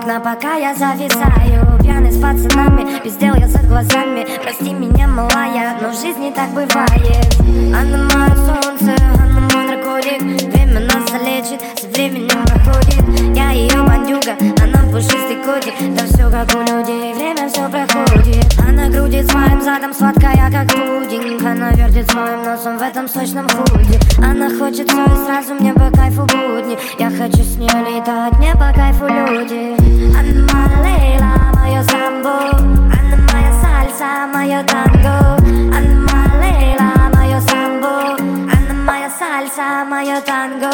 окна, пока я зависаю. Пьяный с пацанами, без дел я за глазами. Прости меня, малая, но в жизни так бывает. Она мое солнце, она мой наркотик. Время нас залечит, со временем проходит. Я ее бандюга, она пушистый котик. Да все как у людей, время все проходит. Она крутит своим задом, сладкая как пудинг. Она вертит своим носом в этом сочном худе. Она хочет все и сразу, мне по кайфу будни. Я хочу с ней летать, мне по кайфу люди. Она моя Лейла, мое самбо. Она моя сальса, мое танго. Она моя Лейла, мое самбо. Она моя сальса, мое танго.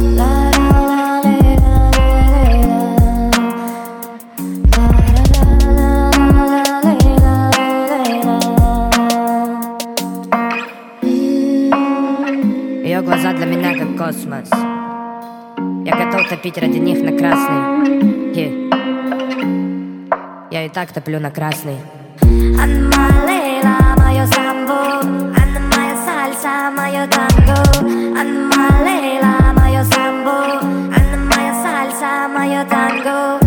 Ее глаза для меня как космос. Я готов топить ради них на красный. Я и так топлю на красный. Она моя Лейла, мое самбо. Она моя сальса, мое танго. Она моя Лейла, мое самбо. Она моя сальса, мое танго.